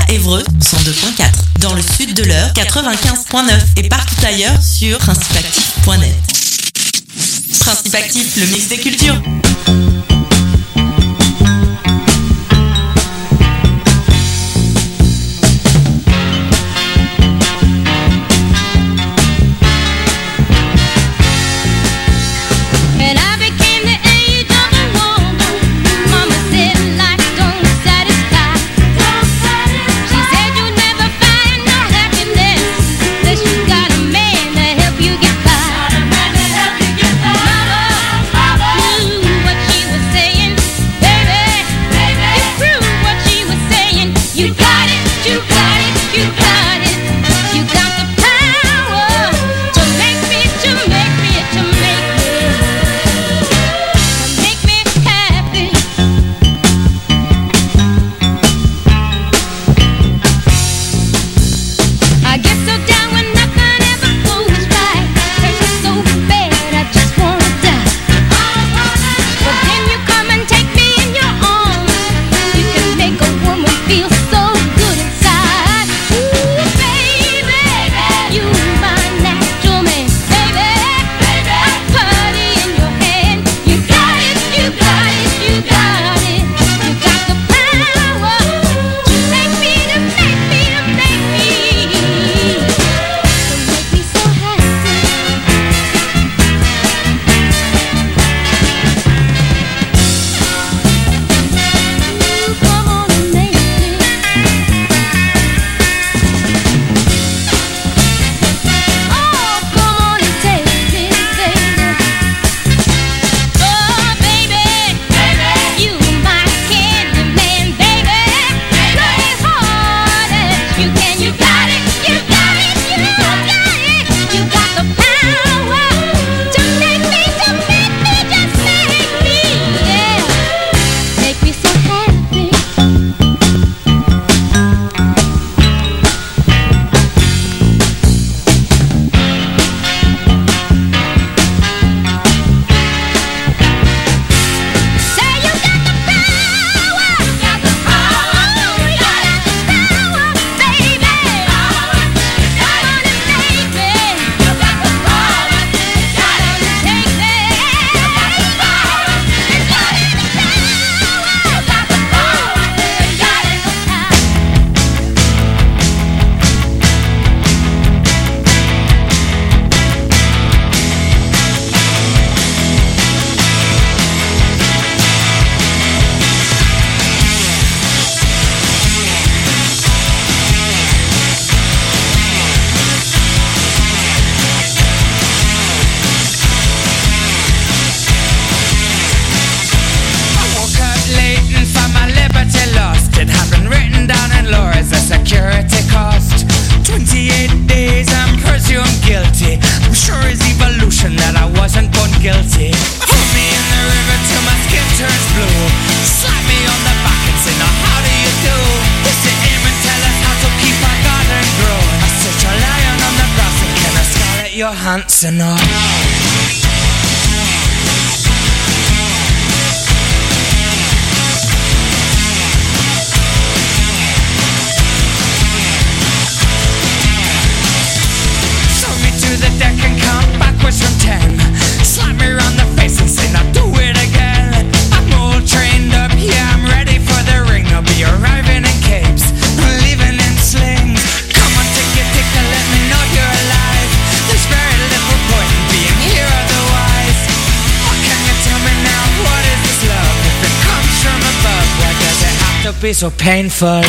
à Évreux, 102.4. Dans le sud de l'Eure, 95.9. Et partout ailleurs sur principeactif.net. Principe Actif, le mix des cultures. Handsome up. Be so painful.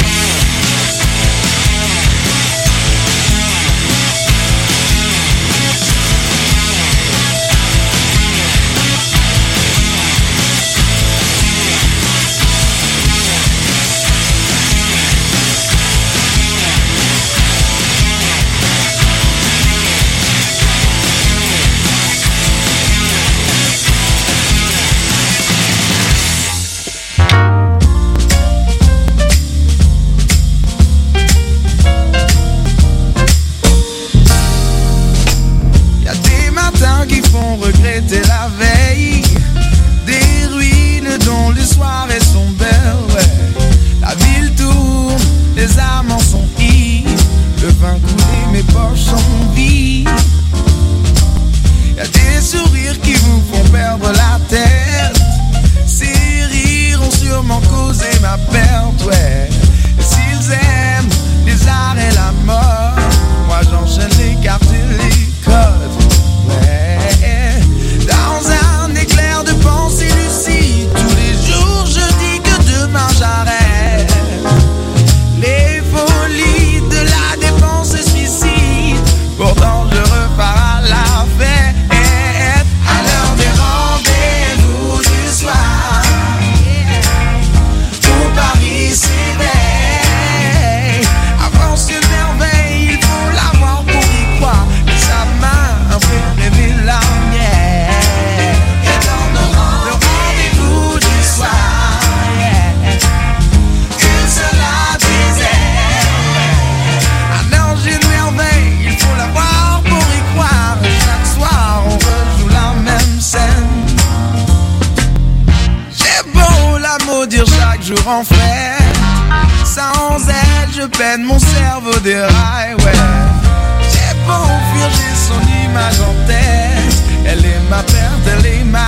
toujours en fête. Sans elle, je peine, mon cerveau déraille, ouais. J'ai beau fuir, j'ai son image en tête. Elle est ma perte, elle est ma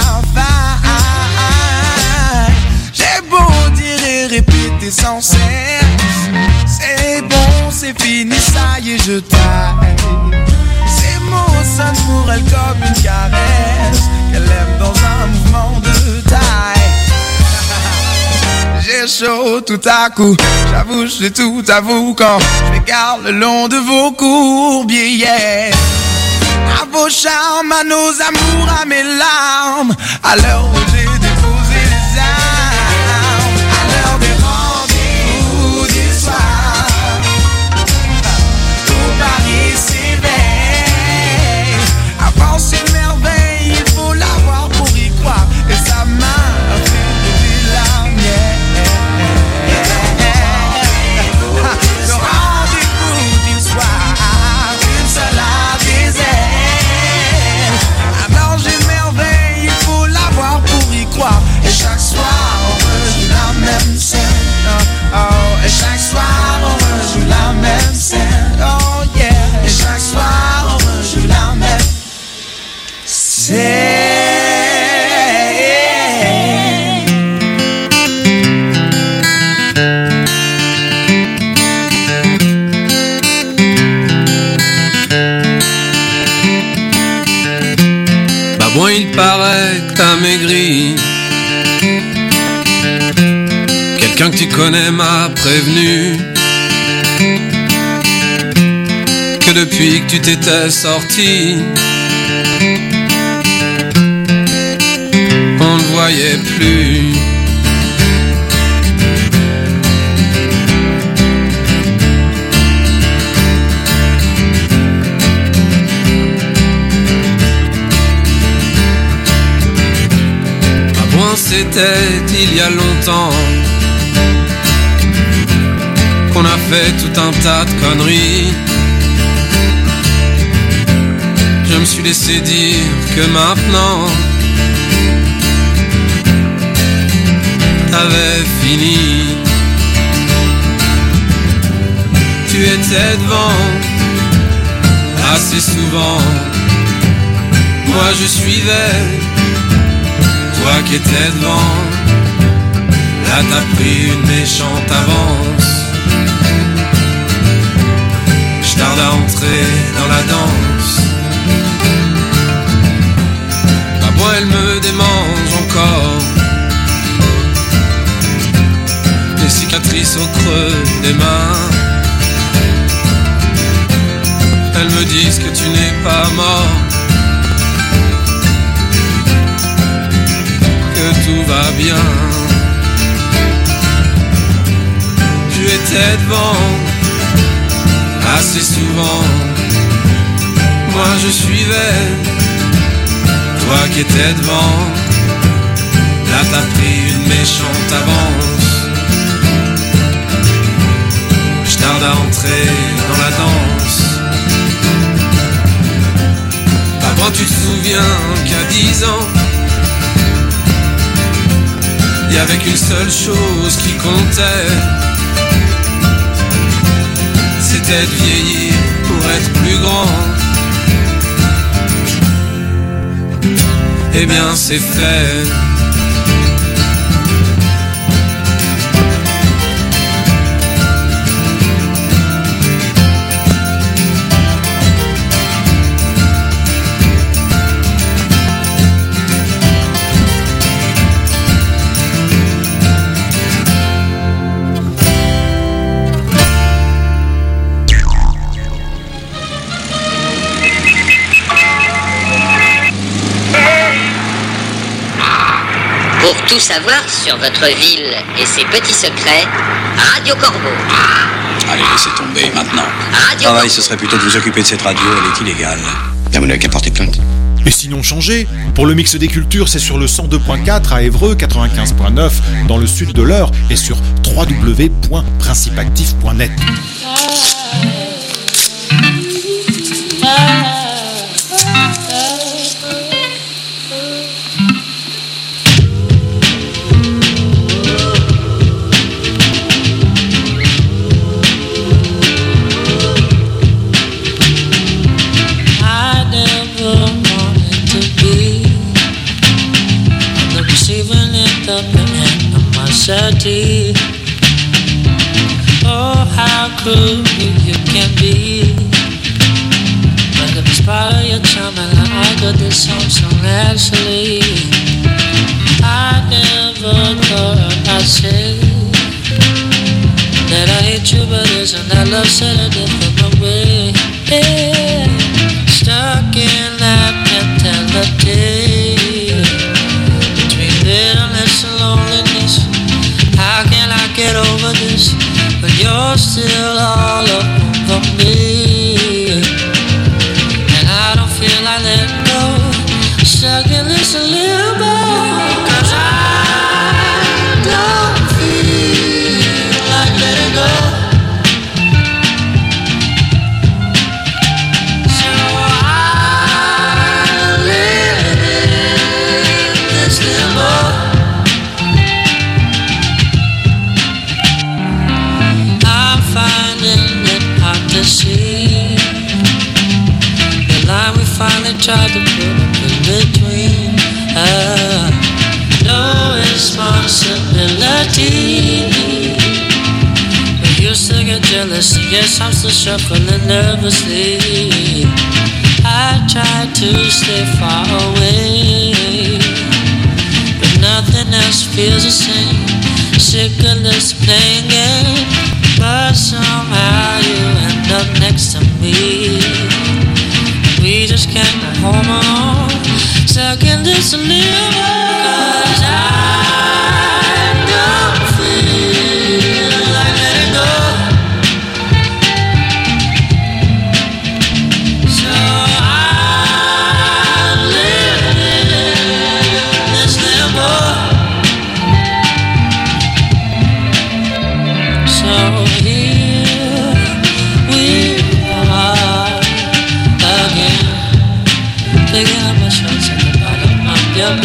faille. J'ai beau dire et répéter sans cesse. C'est bon, c'est fini, ça y est, je taille. Ces mots sonnent pour elle comme une caresse qu'elle aime dans un mouvement de taille. J'ai chaud tout à coup, j'avoue, je tout avoue quand je m'égare le long de vos courbiers, yeah. À vos charmes, à nos amours, à mes larmes, à l'heure où j'ai déposé les armes, à l'heure des rendez-vous du soir, où Paris s'éveille. Avance une merveille, il faut l'avoir pour y croire, et sa main a fait bouger la mienne. Le rendez-vous du soir, une seule à des ailes. Alors j'ai une merveille, il faut l'avoir pour y croire. Et chaque soir on rejoue la même scène. Oh, et chaque soir on rejoue la même scène. Oh yeah. Et chaque soir on rejoue la même scène. Bon, il paraît que t'as maigri. Quelqu'un que tu connais m'a prévenu que depuis que tu t'étais sorti, on ne voyait plus. C'était il y a longtemps qu'on a fait tout un tas de conneries. Je me suis laissé dire que maintenant t'avais fini. Tu étais devant assez souvent, moi je suivais. Toi qui étais devant, là t'as pris une méchante avance. Je tarde à entrer dans la danse. Ma voix elle me démange encore. Des cicatrices au creux des mains. Elles me disent que tu n'es pas mort, que tout va bien. Tu étais devant assez souvent, moi je suivais. Toi qui étais devant, là t'as pris une méchante avance. Je tarde à entrer dans la danse. Avant tu te souviens qu'à 10 ans il y avait qu'une seule chose qui comptait, c'était de vieillir pour être plus grand. Eh bien c'est fait. Pour tout savoir sur votre ville et ses petits secrets, Radio Corbeau. Allez, laissez tomber maintenant. Radio Travail, ce serait plutôt de vous occuper de cette radio, elle est illégale. Bien, vous n'avez qu'à porter plainte. Et sinon changez. Pour le mix des cultures, c'est sur le 102.4 à Évreux, 95.9 dans le sud de l'Eure et sur www.principactif.net. prove you can be. But despite your charm, I got this song so naturally. I never thought I'd say that I hate you, but isn't that love said a different way? Yeah. Stuck in that mentality between bitterness and loneliness. How can I get over this when you're still all over me? And I don't feel like letting go, stuck in this limbo. 'Cause I don't feel like letting go. So I live in this limbo. I'm finding it hard to see the line we finally tried to put up in between. No responsibility. We used to get jealous, and yes, I'm still shuffling nervously. I tried to stay far away, but nothing else feels the same. Sick of this playing game, but somehow you end up next to me. We just can't go home alone, stuck in this limbo. 'Cause I don't feel like letting go. So I live in this limbo. So here we are again, picking up my shots at the bottom of your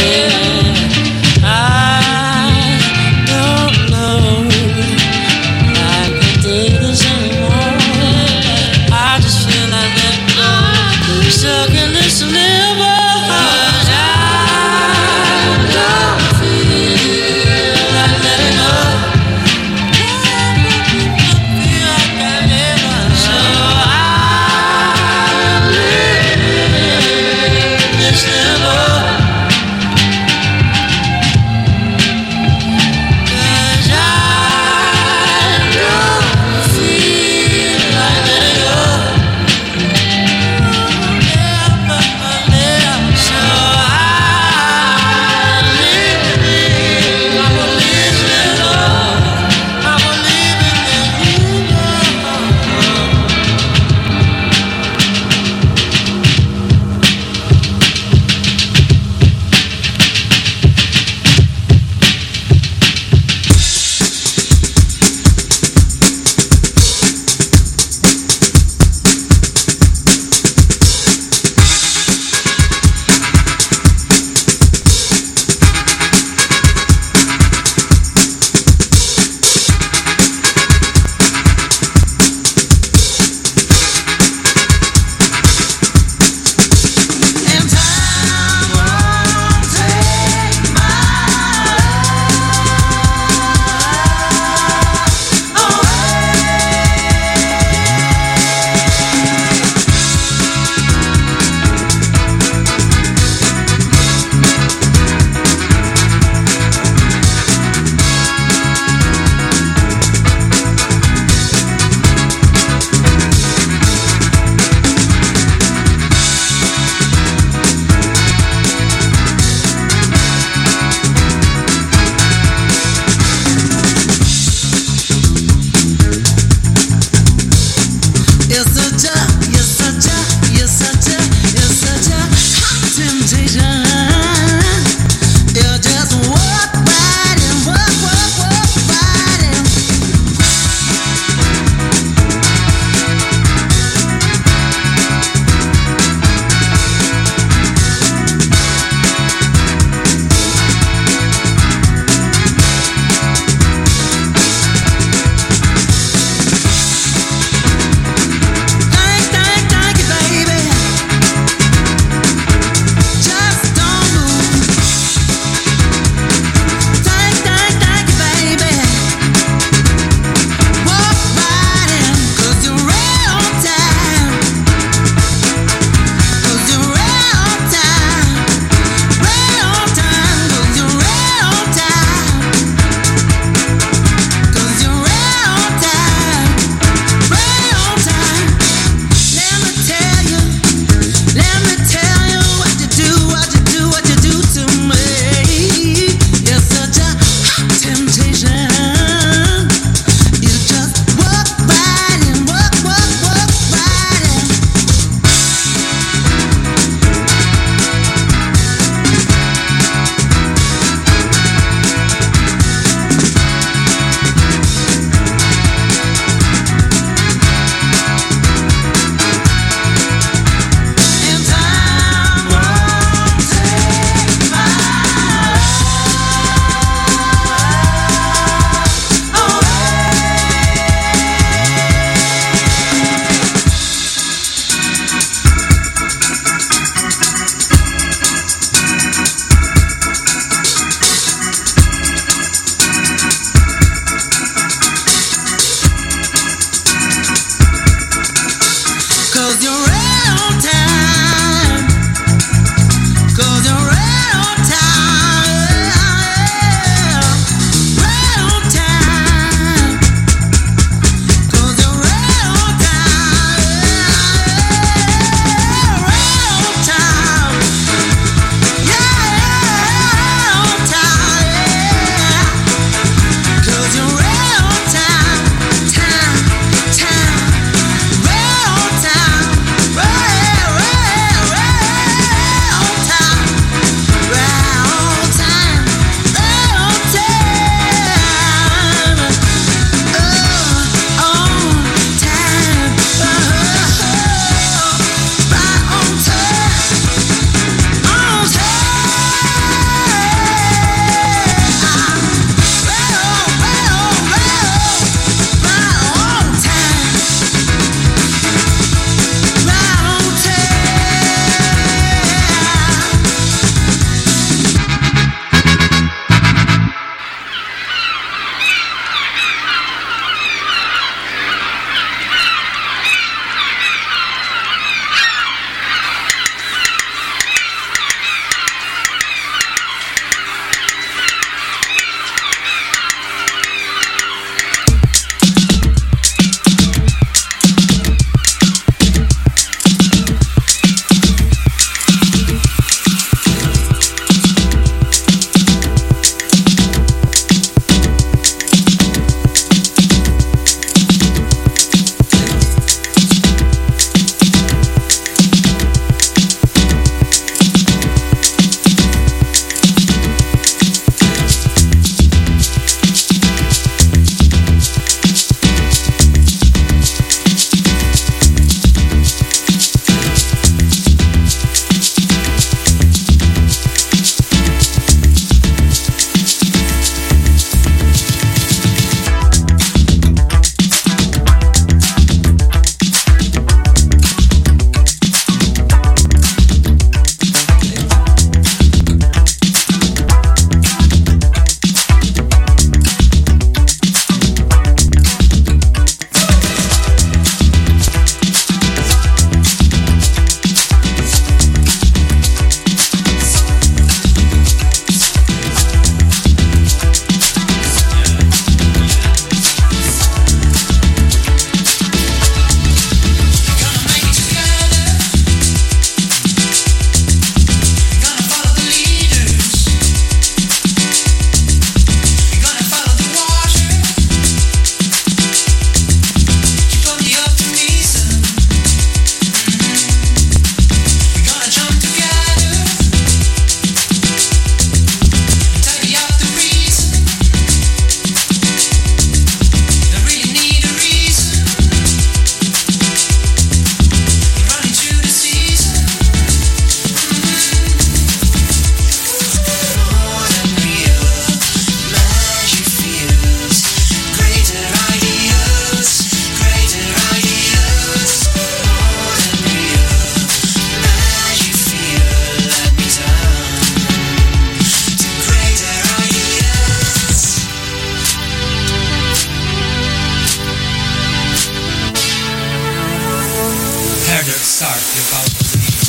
Sark about to leave.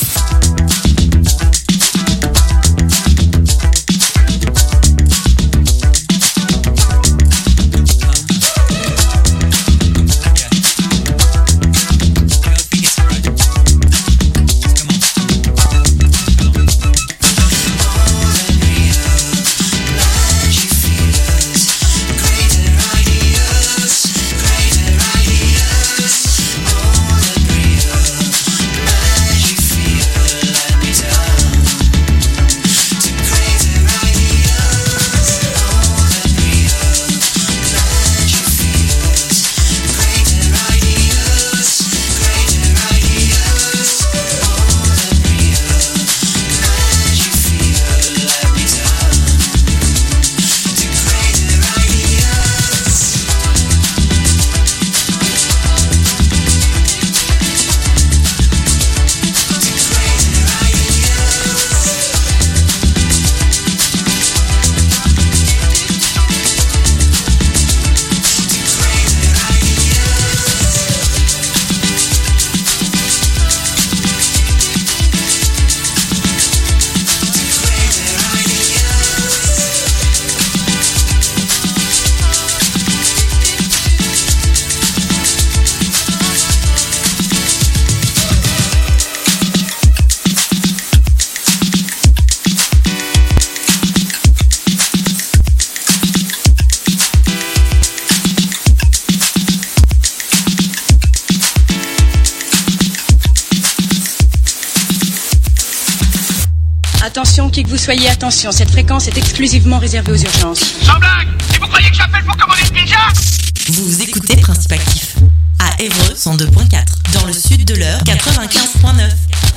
Attention, qui que vous soyez, attention, cette fréquence est exclusivement réservée aux urgences. Sans blague! Et vous croyez que j'appelle pour commander une pizza? Vous écoutez Principe Actif à Évreux 102.4, dans le sud de l'Eure 95.9.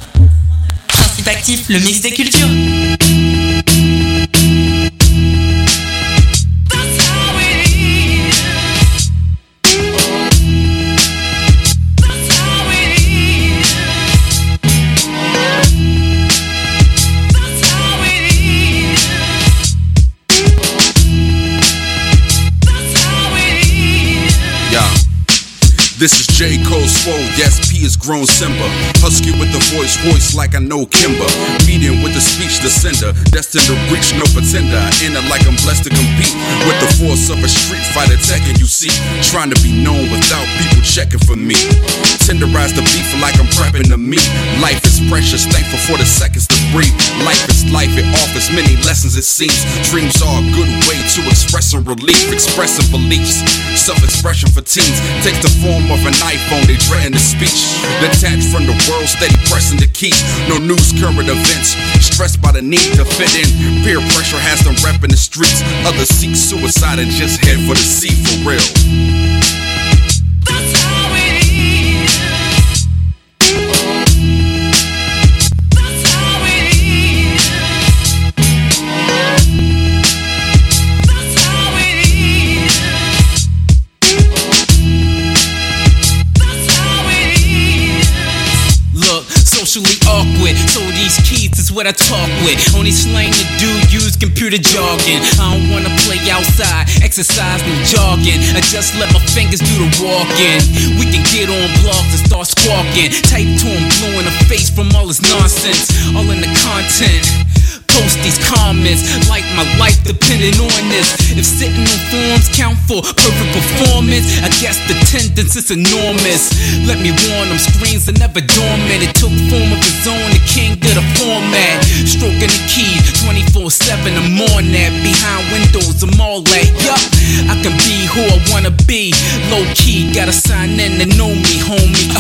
Principe Actif, le mix des cultures. This is J. Cole Swole, yes, P is grown Simba. Husky with the voice like I know Kimber. Medium with the speech, the sender. Destined to reach no pretender. In it like I'm blessed to compete with the force of a street fighter Tekken, you see. Trying to be known without people checking for me. Tenderize the beef like I'm prepping the meat. Life is precious, thankful for the seconds to breathe. Life is life, it offers many lessons it seems. Dreams are a good way to express some relief. Expressing beliefs, self-expression for teens. Takes the form of an iPhone, they dreading the speech. Detached from the world, steady pressing the key. No news, current events. Stressed by the need to fit in. Peer pressure has them repping the streets. Others seek suicide and just head for the sea for real. Socially awkward, so these keys is what I talk with. Only slang the dude use computer jargon. I don't wanna play outside, exercise no jogging. I just let my fingers do the walking. We can get on blogs and start squawking. Type to him blue in the face from all his nonsense. All in the content. Post these comments like my life depending on this. If sitting on forums count for perfect performance, I guess the attendance is enormous. Let me warn them, screens are never dormant. It took form of its own, the king of the format. Stroking the key 24/7, I'm on that. Behind windows, I'm all that. Yup, I can be who I wanna be. Low key, gotta sign in to know me, homie.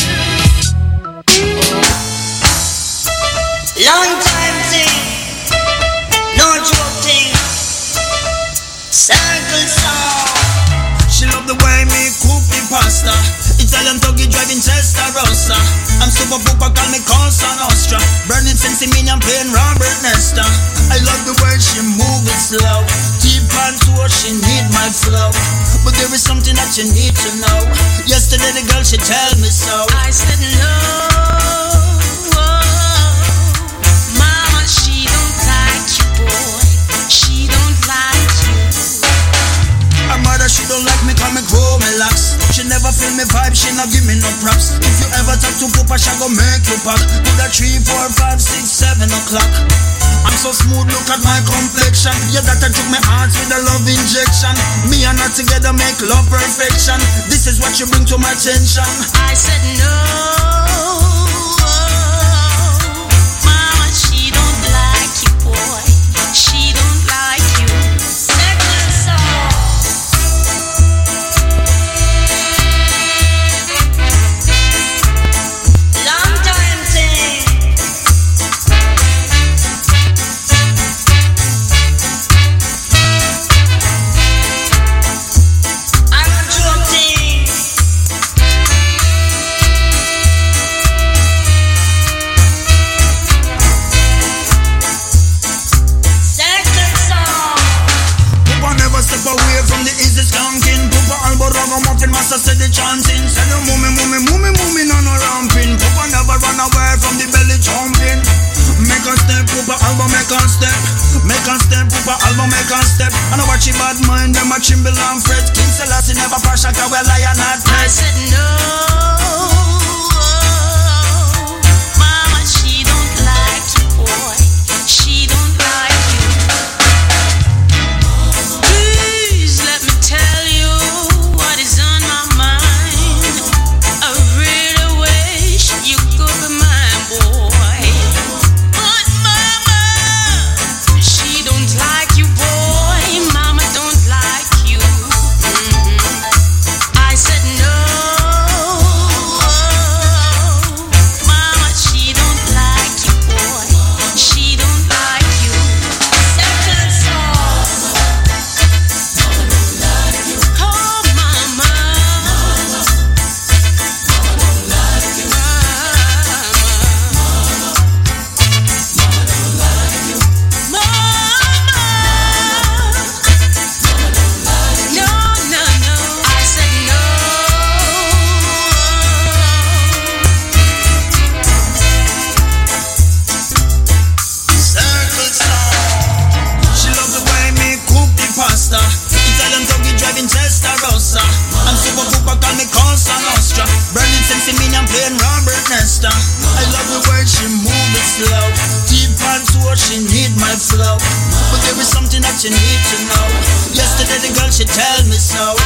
Long time thing. Circle sound. She love the way me cook the pasta. Italian Toggy driving Testarossa. I'm super pooper, call me Cosa Nostra. Burning sense in me, I'm playing Robert Nesta. I love the way she move it slow. Deep and tour, she need my flow. But there is something that you need to know. Yesterday the girl, she tell me so. I said no. Mama, she don't like you, boy. She don't like you. Her mother, she don't like me, call me grow me locks. She never feel me vibe, she not give me no props. If you ever talk to Papa, she go make you pop. Do that 3, 4, 5, 6, 7 o'clock. I'm so smooth, look at my complexion. Yeah, that I took my heart with a love injection. Me and her together make love perfection. This is what you bring to my attention. I said no. Mama, she don't like you, boy. She don't like you. Second song. Long time thing. I'm joking. Second song. Papa never step away from the easy skanking. Papa elbow ragamuffin, master said the chanting. Say no mummy, no ramping. Papa never run away from the belly jumping. Make a step, Papa album, make a step. Make a step, Papa album, make a step. And I watch your bad mind, them a chimble and fret. King Selassie never pass a cow, lion not I said no. Mama, she don't like you, boy. She don't like you. Please let me tell you what is on my mind. I really wish you could be my boy. But Mama, she don't like you, boy. Mama don't like you. I said no. Mama, she don't like you, boy. She don't like you. Second song. Oh, Mama. No. I said no. Circle sound. She love the way me cook the pasta. Italian Toggy driving Testarossa. I'm super pooper, call me Cosa Nostra. Burning sense in me, I'm playing Robert Nesta. I love the way she move it slow. Deep and tour, she need my flow. But there is something that you need to know. Yesterday the girl, she tell me so.